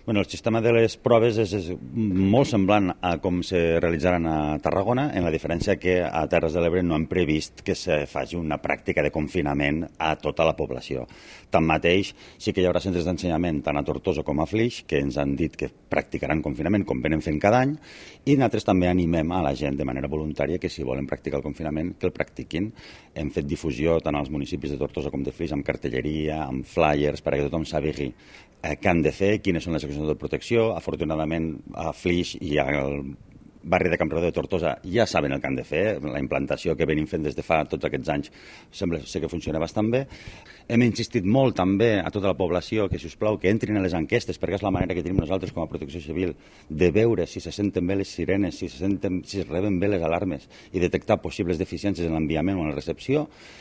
Bueno, el sistema de les proves és molt semblant a com se realitzaran a Tarragona, en la diferència que a Terres de l'Ebre no han previst que se faci una pràctica de confinament a tota la població. Tanmateix, sí que hi haurà centres d'ensenyament tant a Tortosa com a Flix que ens han dit que practicaran confinament com venen fent cada any, i nosaltres també animem a la gent de manera voluntària que si volen practicar el confinament, que el practiquin. Hem fet difusió tant als municipis de Tortosa com de Flix amb cartelleria, amb flyers, perquè tothom sàpigui què han de fer, quines són les accions de protecció. Afortunadament, a Flix i al barri de Camprodon de Tortosa ja saben el que han de fer. La implantació que venim fent des de fa tots aquests anys sembla ser que funciona bastant bé. Hem insistit molt també a tota la població que, si us plau, que entrin a les enquestes, perquè és la manera que tenim nosaltres com a Protecció Civil de veure si se senten bé les sirenes, si es reben bé les alarmes i detectar possibles deficiències en l'enviament o en la recepció.